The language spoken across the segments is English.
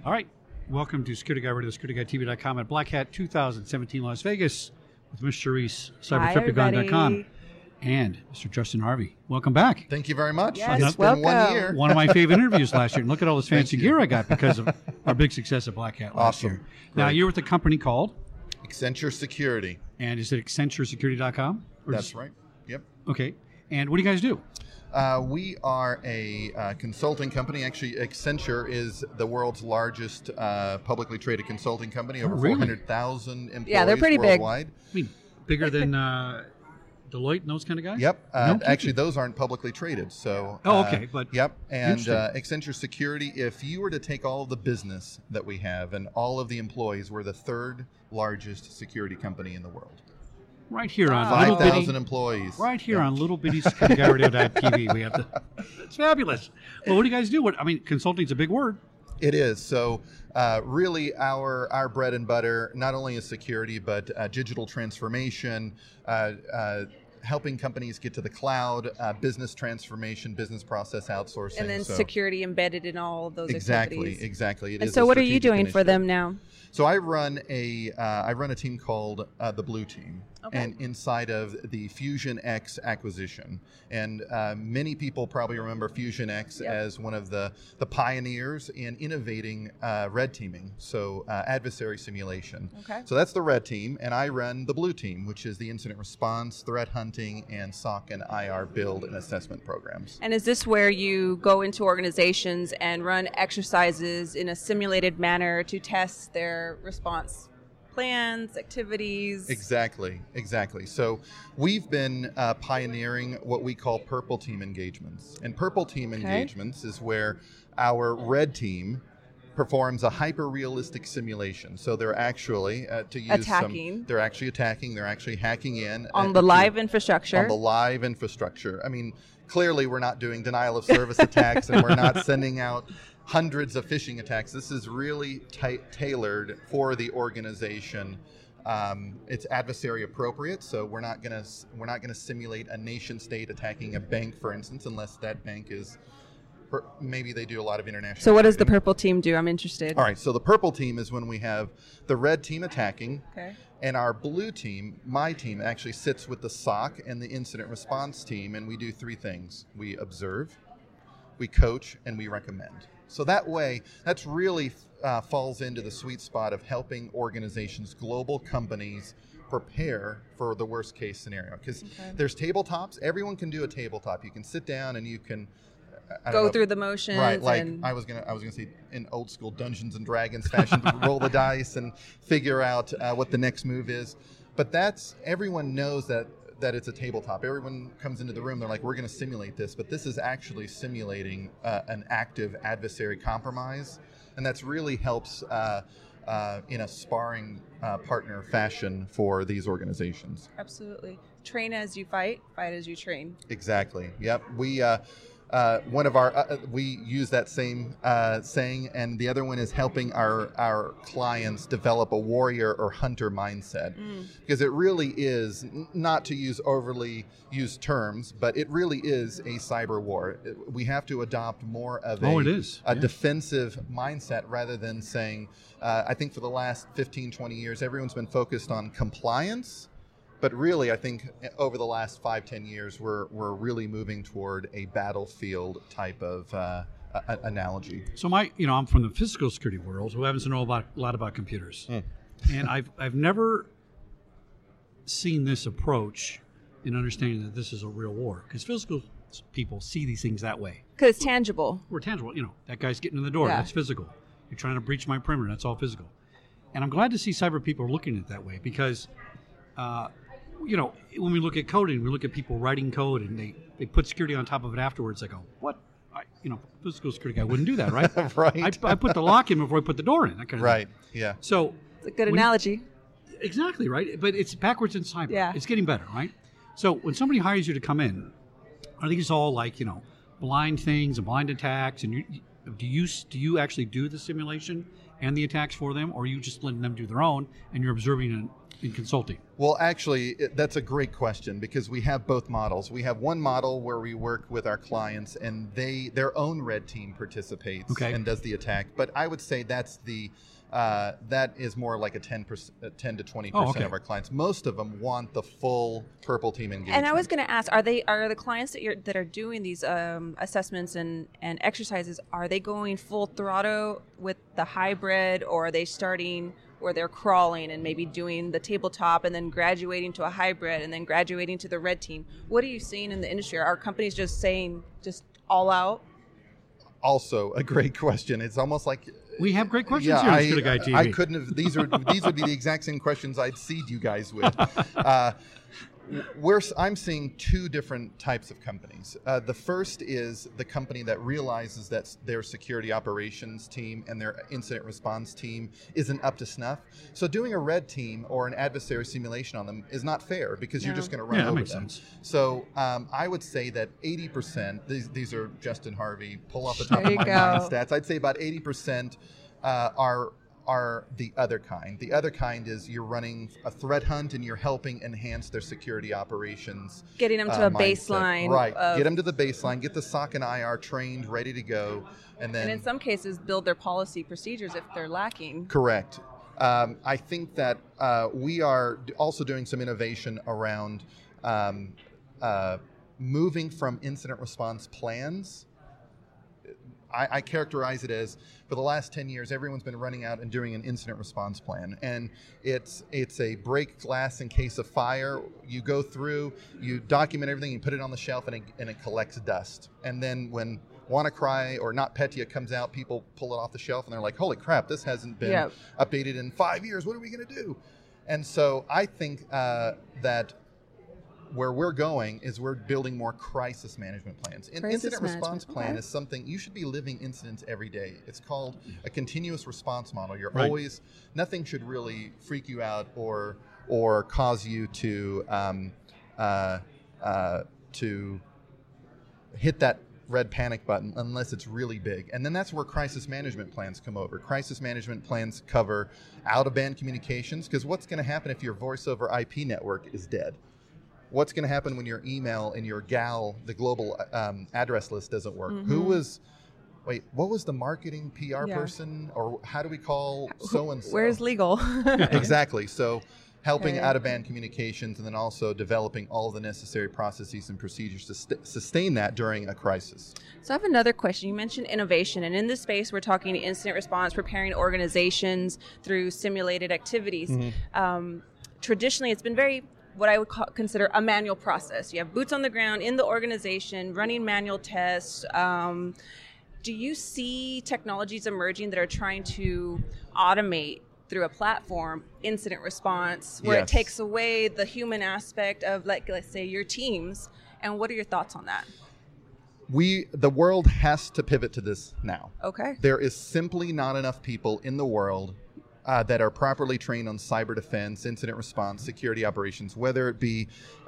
All right. Welcome to Security Guy Radio, SecurityGuyTV.com at Black Hat 2017 Las Vegas with Mr. Reese, CyberTripToGone.com, and Mr. Justin Harvey. Welcome back. Thank you very much. Yes, It's welcome. been 1 year. One of my favorite interviews last year. And look at all this fancy Thank you. gear I got because of our big success at Black Hat last Awesome. year. Now, Great. you're with a company called, Accenture Security. and is it AccentureSecurity.com? Or That's just- right. Yep. Okay. And what do you guys do? We are a consulting company. Actually, Accenture is the world's largest publicly traded consulting company, over really? 400,000 employees Yeah, they're pretty big. worldwide. I mean, bigger than Deloitte and those kind of guys? Yep. No kidding. Actually, those aren't publicly traded. So. Oh, okay, but Yep. And interesting. Accenture Security. If you were to take all of the business that we have and all of the employees, we're the third largest security company in the world. right here on little 5,000 bitty, employees. right here on little bitty SecurityGuyRadio.tv. We have to. It's fabulous. Well, what do you guys do? Consulting's a big word. It is. So really our bread and butter not only is security, but digital transformation, helping companies get to the cloud, business transformation, business process outsourcing. And then So- security embedded in all of those activities. Exactly. It And is so a what are you strategic doing for initiative. them now? So I run a team called the Blue Team, Okay. and inside of the Fusion X acquisition, and many people probably remember Fusion X Yep. as one of the pioneers in innovating red teaming, so adversary simulation. Okay. So that's the red team, and I run the Blue Team, which is the incident response, threat hunting, and SOC and IR build and assessment programs. And is this where you go into organizations and run exercises in a simulated manner to test their response plans, activities? Exactly. So we've been pioneering what we call purple team engagements. And purple team engagements is where our red team performs a hyper-realistic simulation. So they're actually, Attacking. they're actually attacking, they're actually hacking in. On the live infrastructure. On the live infrastructure. I mean, clearly we're not doing denial of service attacks, and we're not sending out hundreds of phishing attacks. This is really tailored for the organization. It's adversary appropriate, so we're not gonna simulate a nation state attacking a bank, for instance, unless that bank is maybe they do a lot of international. So what does the trading. purple team do? I'm interested. All right, so the purple team is when we have the red team attacking. Okay. And our blue team, my team, actually sits with the SOC and the incident response team, and we do three things. We observe, we coach, and we recommend. So that way, that's really falls into the sweet spot of helping organizations, global companies, prepare for the worst case scenario. Because there's tabletops. Everyone can do a tabletop. You can sit down and you can Go through the motions. Right, like and I was gonna say in old school Dungeons and Dragons fashion, roll the dice and figure out what the next move is. But everyone knows that it's a tabletop. Everyone comes into the room, they're like, we're going to simulate this, but this is actually simulating an active adversary compromise, and that's really helps in a sparring partner fashion for these organizations. Absolutely. Train as you fight as you train. Exactly. Yep. We we use that same saying, and the other one is helping our clients develop a warrior or hunter mindset, because it really is, not to use overly used terms, but it really is a cyber war. We have to adopt more of a defensive mindset rather than saying, I think for the last 15, 20 years, everyone's been focused on compliance. But really, I think over the last 5-10 years, we're really moving toward a battlefield type of analogy. So I'm from the physical security world, who happens to know a lot about computers, and I've never seen this approach in understanding that this is a real war, because physical people see these things that way. Because it's tangible. We're tangible. That guy's getting in the door. Yeah. That's physical. You're trying to breach my perimeter. That's all physical. And I'm glad to see cyber people are looking at it that way, because when we look at coding, we look at people writing code and they put security on top of it afterwards. I go, what? Physical security guy wouldn't do that, right? Right. I put the lock in before I put the door in. That kind of Right. thing. Yeah. So It's a good analogy. exactly, right? But it's backwards in cyber. Yeah. It's getting better, right? So when somebody hires you to come in, I think it's all like, blind things and blind attacks. And do you actually do the simulation and the attacks for them, or are you just letting them do their own and you're observing in consulting? Well, actually, that's a great question because we have both models. We have one model where we work with our clients and their own red team participates and does the attack. But I would say that's that is more like a 10 to 20% of our clients. Most of them want the full purple team engagement. And I was going to ask, are the clients that are doing these assessments and exercises, are they going full throttle with the hybrid, or are they starting where they're crawling and maybe doing the tabletop and then graduating to a hybrid and then graduating to the red team? What are you seeing in the industry? Are companies just saying just all out? Also a great question. It's almost like we have great questions here on Scooter Guy TV. I couldn't have. These would be the exact same questions I'd seed you guys with. I'm seeing two different types of companies. The first is the company that realizes that their security operations team and their incident response team isn't up to snuff. So doing a red team or an adversary simulation on them is not fair because you're just going to run over them. Sense. So I would say that 80%, these are Justin Harvey, pull off the top of my mind stats. I'd say about 80% are the other kind. The other kind is you're running a threat hunt and you're helping enhance their security operations. Getting them to a baseline. Right. Get them to the baseline, get the SOC and IR trained, ready to go. And then, in some cases, build their policy procedures if they're lacking. Correct. I think that we are also doing some innovation around moving from incident response plans. I characterize it as, for the last 10 years, everyone's been running out and doing an incident response plan. And it's a break glass in case of fire. You go through, you document everything, you put it on the shelf, and it collects dust. And then when WannaCry or NotPetya comes out, people pull it off the shelf, and they're like, holy crap, this hasn't been updated in 5 years. What are we going to do? And so I think that where we're going is we're building more crisis management plans. An incident response plan is something, you should be living incidents every day. It's called a continuous response model. You're always, nothing should really freak you out or cause you to hit that red panic button unless it's really big. And then that's where crisis management plans come over. Crisis management plans cover out-of-band communications, because what's going to happen if your voice over IP network is dead? What's going to happen when your email and your GAL, the global address list, doesn't work? What was the marketing PR person? Or how do we call so-and-so? Where's legal? Exactly. So helping out-of-band communications and then also developing all the necessary processes and procedures to sustain that during a crisis. So I have another question. You mentioned innovation, and in this space we're talking incident response, preparing organizations through simulated activities. Traditionally, it's been very what I would consider a manual process. You have boots on the ground in the organization, running manual tests. Do you see technologies emerging that are trying to automate through a platform incident response where it takes away the human aspect of, like, let's say, your teams? And what are your thoughts on that? The world has to pivot to this now. Okay. There is simply not enough people in the world that are properly trained on cyber defense, incident response, security operations, whether it be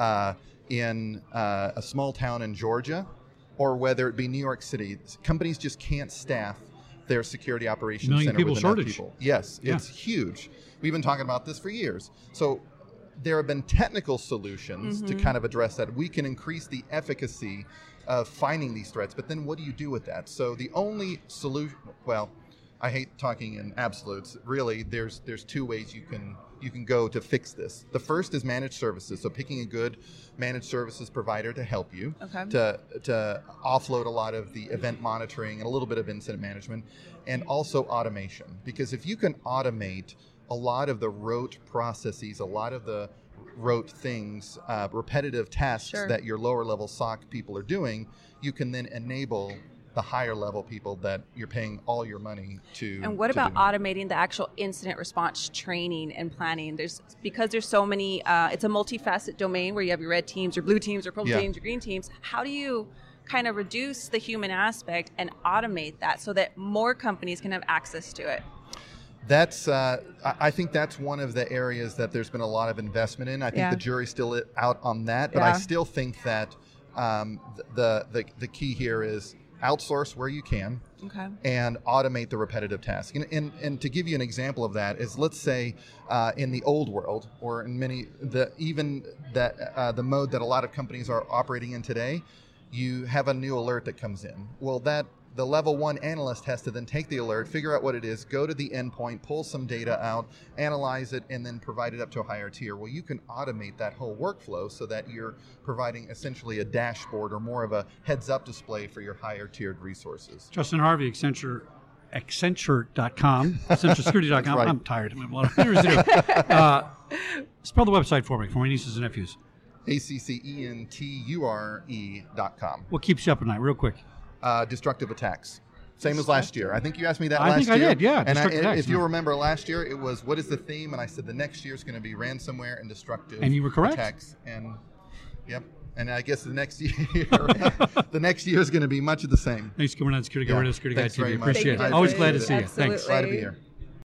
in a small town in Georgia or whether it be New York City. Companies just can't staff their security operations center with enough people. Yes, it's huge. We've been talking about this for years. So there have been technical solutions to kind of address that. We can increase the efficacy of finding these threats, but then what do you do with that? So the only solution, well, I hate talking in absolutes. Really, there's two ways you can go to fix this. The first is managed services. So picking a good managed services provider to help you to offload a lot of the event monitoring and a little bit of incident management, and also automation. Because if you can automate a lot of the rote processes, a lot of the rote things, repetitive tasks that your lower level SOC people are doing, you can then enable the higher level people that you're paying all your money to. And what about automating the actual incident response training and planning? Because there's so many, it's a multifaceted domain where you have your red teams, your blue teams, your purple teams, your green teams. How do you kind of reduce the human aspect and automate that so that more companies can have access to it? That's, I think that's one of the areas that there's been a lot of investment in. I think the jury's still out on that, but I still think that the key here is outsource where you can, Okay. and automate the repetitive task. And to give you an example of that is, let's say in the old world, or in the mode that a lot of companies are operating in today, you have a new alert that comes in. Well, the level 1 analyst has to then take the alert, figure out what it is, go to the endpoint, pull some data out, analyze it, and then provide it up to a higher tier. Well, you can automate that whole workflow so that you're providing essentially a dashboard or more of a heads-up display for your higher tiered resources. Justin Harvey, Accenture.com, AccentureSecurity.com. Right. I'm tired. I have a lot of things to do. Spell the website for me, for my nieces and nephews. AccentureE.com. What keeps you up at night, real quick? Destructive attacks. Same as last year. I think you asked me that last year. I think I did, yeah. And destructive attacks, if you remember last year, it was, what is the theme? And I said the next year is going to be ransomware and destructive and you were correct. attacks. And yep. And I guess the next year, is going to be much of the same. Thanks for coming on Security Guy Radio, Security Guy Thanks very TV. much. Appreciate Thank it. you, Always Justin. glad to see you. Absolutely. Thanks. Glad to be here.